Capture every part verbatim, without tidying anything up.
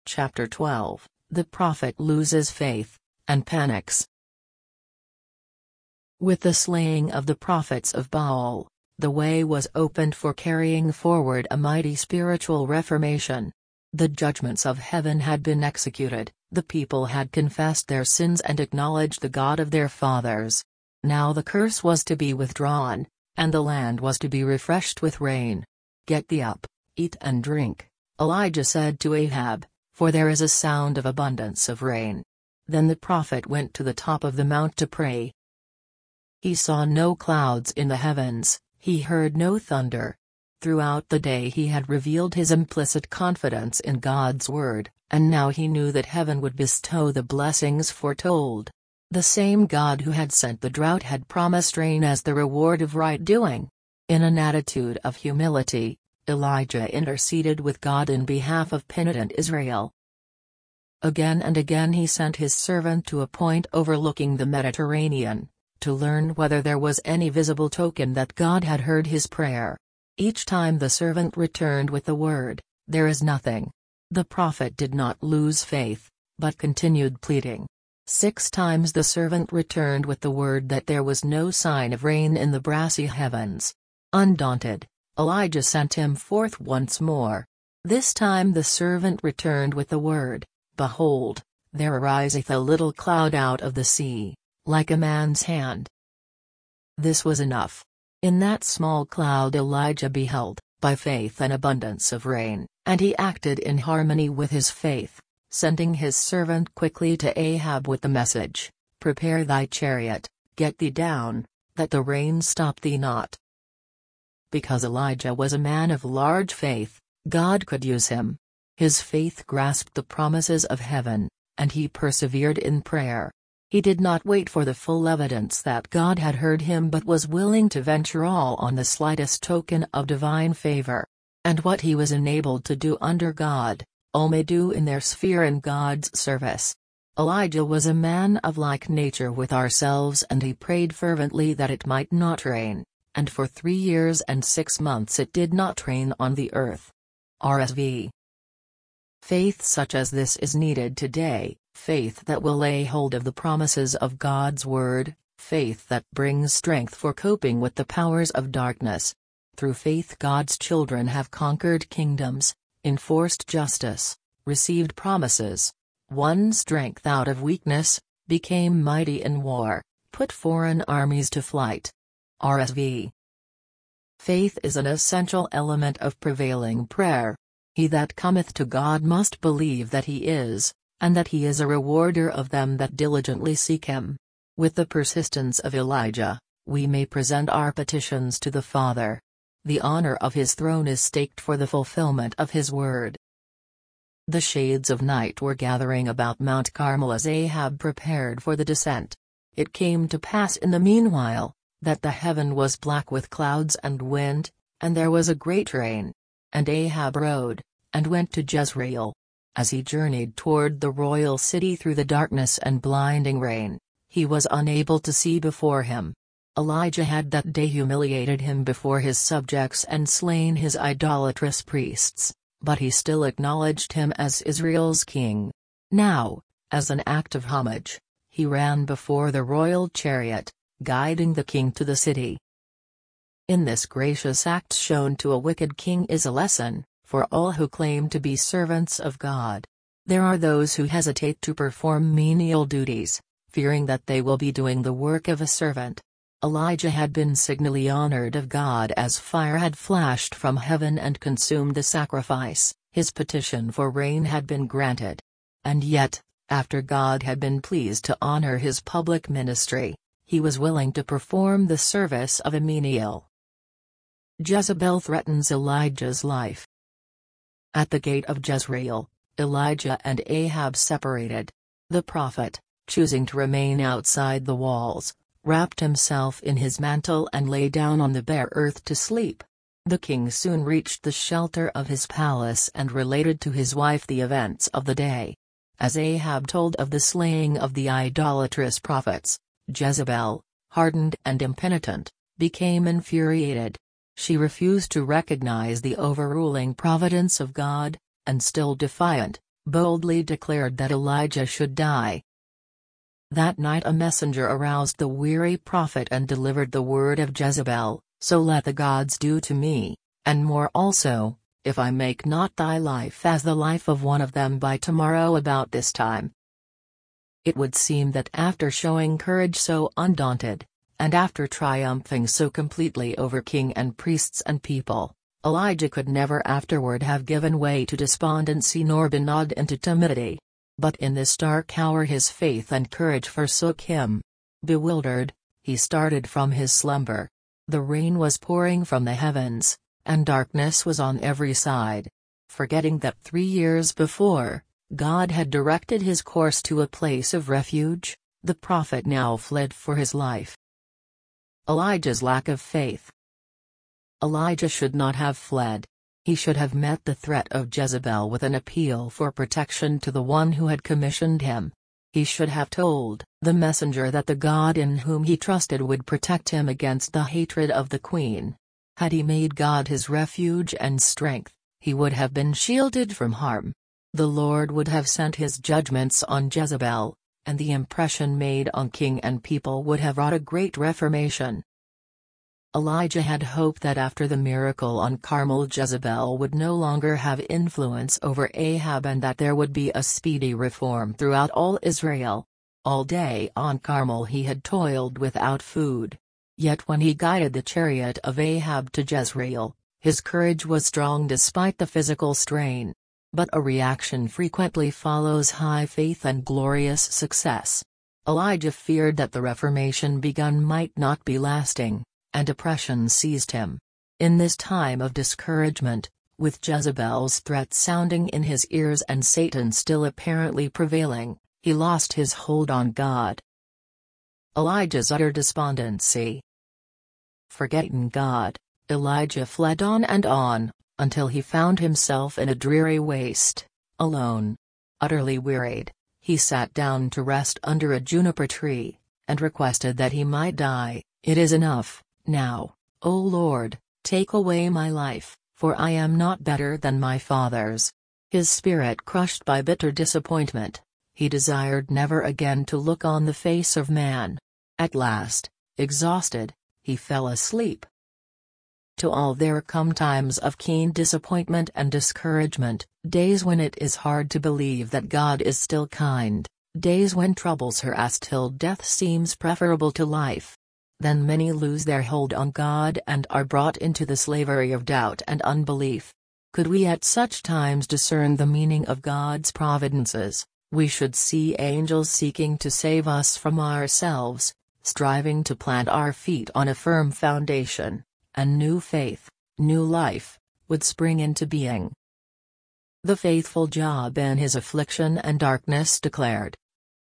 Chapter twelve, The prophet loses faith, and panics. With the slaying of the prophets of Baal, the way was opened for carrying forward a mighty spiritual reformation. The judgments of heaven had been executed, the people had confessed their sins and acknowledged the God of their fathers. Now the curse was to be withdrawn, and the land was to be refreshed with rain. "Get thee up, eat and drink," Elijah said to Ahab, "for there is a sound of abundance of rain." Then the prophet went to the top of the mount to pray. He saw no clouds in the heavens, he heard no thunder. Throughout the day he had revealed his implicit confidence in God's word, and now he knew that heaven would bestow the blessings foretold. The same God who had sent the drought had promised rain as the reward of right doing. In an attitude of humility, Elijah interceded with God in behalf of penitent Israel. Again and again he sent his servant to a point overlooking the Mediterranean, to learn whether there was any visible token that God had heard his prayer. Each time the servant returned with the word, "There is nothing." The prophet did not lose faith, but continued pleading. Six times the servant returned with the word that there was no sign of rain in the brassy heavens. Undaunted, Elijah sent him forth once more. This time the servant returned with the word, "Behold, there ariseth a little cloud out of the sea, like a man's hand." This was enough. In that small cloud Elijah beheld, by faith, an abundance of rain, and he acted in harmony with his faith, sending his servant quickly to Ahab with the message, "Prepare thy chariot, get thee down, that the rain stop thee not." Because Elijah was a man of large faith, God could use him. His faith grasped the promises of heaven, and he persevered in prayer. He did not wait for the full evidence that God had heard him but was willing to venture all on the slightest token of divine favor. And what he was enabled to do under God, all may do in their sphere in God's service. Elijah was a man of like nature with ourselves, and he prayed fervently that it might not rain, and for three years and six months it did not rain on the earth. R S V. Faith such as this is needed today, faith that will lay hold of the promises of God's word, faith that brings strength for coping with the powers of darkness. Through faith God's children have conquered kingdoms, enforced justice, received promises, won strength out of weakness, became mighty in war, put foreign armies to flight. R S V. Faith is an essential element of prevailing prayer. He that cometh to God must believe that he is, and that he is a rewarder of them that diligently seek him. With the persistence of Elijah, we may present our petitions to the Father. The honor of his throne is staked for the fulfillment of his word. The shades of night were gathering about Mount Carmel as Ahab prepared for the descent. It came to pass in the meanwhile, that the heaven was black with clouds and wind, and there was a great rain. And Ahab rode, and went to Jezreel. As he journeyed toward the royal city through the darkness and blinding rain, he was unable to see before him. Elijah had that day humiliated him before his subjects and slain his idolatrous priests, but he still acknowledged him as Israel's king. Now, as an act of homage, he ran before the royal chariot, guiding the king to the city. In this gracious act shown to a wicked king is a lesson, for all who claim to be servants of God. There are those who hesitate to perform menial duties, fearing that they will be doing the work of a servant. Elijah had been signally honored of God as fire had flashed from heaven and consumed the sacrifice, his petition for rain had been granted. And yet, after God had been pleased to honor his public ministry, he was willing to perform the service of a menial. Jezebel threatens Elijah's life. At the gate of Jezreel, Elijah and Ahab separated. The prophet, choosing to remain outside the walls, wrapped himself in his mantle and lay down on the bare earth to sleep. The king soon reached the shelter of his palace and related to his wife the events of the day. As Ahab told of the slaying of the idolatrous prophets, Jezebel, hardened and impenitent, became infuriated. She refused to recognize the overruling providence of God, and still defiant, boldly declared that Elijah should die. That night a messenger aroused the weary prophet and delivered the word of Jezebel, "So let the gods do to me, and more also, if I make not thy life as the life of one of them by tomorrow about this time." It would seem that after showing courage so undaunted, and after triumphing so completely over king and priests and people, Elijah could never afterward have given way to despondency nor been awed into timidity. But in this dark hour his faith and courage forsook him. Bewildered, he started from his slumber. The rain was pouring from the heavens, and darkness was on every side. Forgetting that three years before, God had directed his course to a place of refuge, the prophet now fled for his life. Elijah's lack of faith. Elijah should not have fled. He should have met the threat of Jezebel with an appeal for protection to the one who had commissioned him. He should have told the messenger that the God in whom he trusted would protect him against the hatred of the queen. Had he made God his refuge and strength, he would have been shielded from harm. The Lord would have sent his judgments on Jezebel, and the impression made on king and people would have wrought a great reformation. Elijah had hoped that after the miracle on Carmel Jezebel would no longer have influence over Ahab and that there would be a speedy reform throughout all Israel. All day on Carmel he had toiled without food. Yet when he guided the chariot of Ahab to Jezreel, his courage was strong despite the physical strain. But a reaction frequently follows high faith and glorious success. Elijah feared that the reformation begun might not be lasting, and depression seized him. In this time of discouragement, with Jezebel's threat sounding in his ears and Satan still apparently prevailing, he lost his hold on God. Elijah's utter despondency. Forgetting God, Elijah fled on and on, until he found himself in a dreary waste, alone. Utterly wearied, he sat down to rest under a juniper tree, and requested that he might die. "It is enough, now, O Lord, take away my life, for I am not better than my fathers." His spirit crushed by bitter disappointment, he desired never again to look on the face of man. At last, exhausted, he fell asleep. To all there come times of keen disappointment and discouragement, days when it is hard to believe that God is still kind, days when troubles harass till death seems preferable to life. Then many lose their hold on God and are brought into the slavery of doubt and unbelief. Could we at such times discern the meaning of God's providences, we should see angels seeking to save us from ourselves, striving to plant our feet on a firm foundation, and new faith, new life, would spring into being. The faithful Job in his affliction and darkness declared,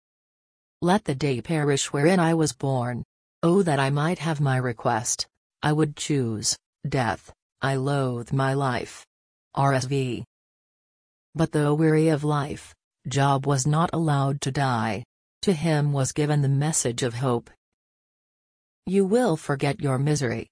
"Let the day perish wherein I was born. Oh that I might have my request, I would choose death, I loathe my life." R S V. But though weary of life, Job was not allowed to die. To him was given the message of hope. You will forget your misery.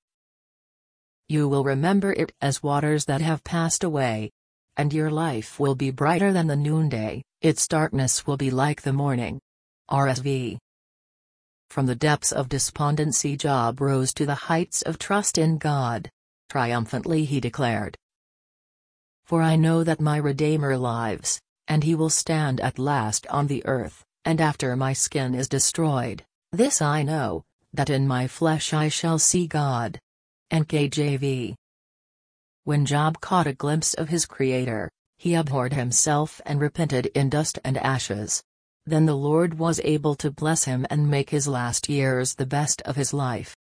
You will remember it as waters that have passed away. And your life will be brighter than the noonday, its darkness will be like the morning. R S V. From the depths of despondency Job rose to the heights of trust in God. Triumphantly he declared, "For I know that my Redeemer lives, and he will stand at last on the earth, and after my skin is destroyed, this I know, that in my flesh I shall see God." N K J V. When Job caught a glimpse of his Creator, he abhorred himself and repented in dust and ashes. Then the Lord was able to bless him and make his last years the best of his life.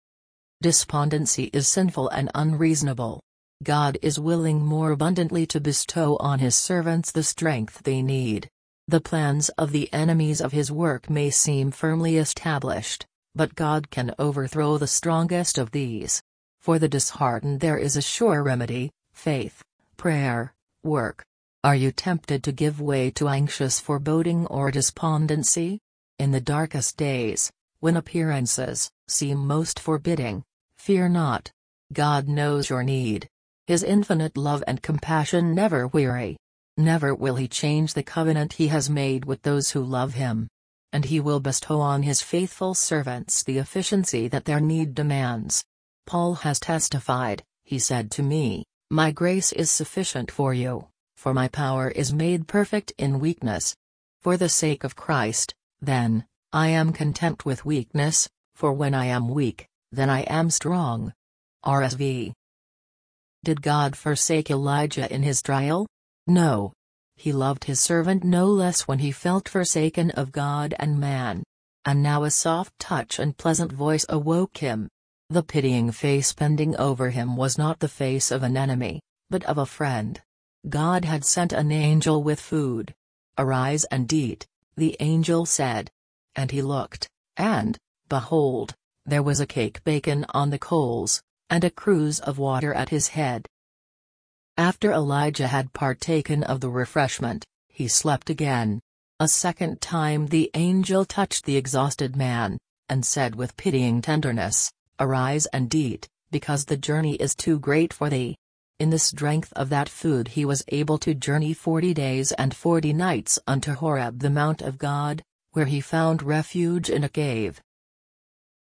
Despondency is sinful and unreasonable. God is willing more abundantly to bestow on his servants the strength they need. The plans of the enemies of his work may seem firmly established, but God can overthrow the strongest of these. For the disheartened there is a sure remedy: faith, prayer, work. Are you tempted to give way to anxious foreboding or despondency? In the darkest days, when appearances seem most forbidding, fear not. God knows your need. His infinite love and compassion never weary. Never will he change the covenant he has made with those who love him. And he will bestow on his faithful servants the efficiency that their need demands. Paul has testified, he said to me, "My grace is sufficient for you, for my power is made perfect in weakness." For the sake of Christ, then, I am content with weakness, for when I am weak, then I am strong. R S V. Did God forsake Elijah in his trial? No. He loved his servant no less when he felt forsaken of God and man. And now a soft touch and pleasant voice awoke him. The pitying face bending over him was not the face of an enemy, but of a friend. God had sent an angel with food. "Arise and eat," the angel said. And he looked, and, behold, there was a cake baken on the coals, and a cruse of water at his head. After Elijah had partaken of the refreshment, he slept again. A second time the angel touched the exhausted man, and said with pitying tenderness, "Arise and eat, because the journey is too great for thee." In the strength of that food he was able to journey forty days and forty nights unto Horeb, the mount of God, where he found refuge in a cave.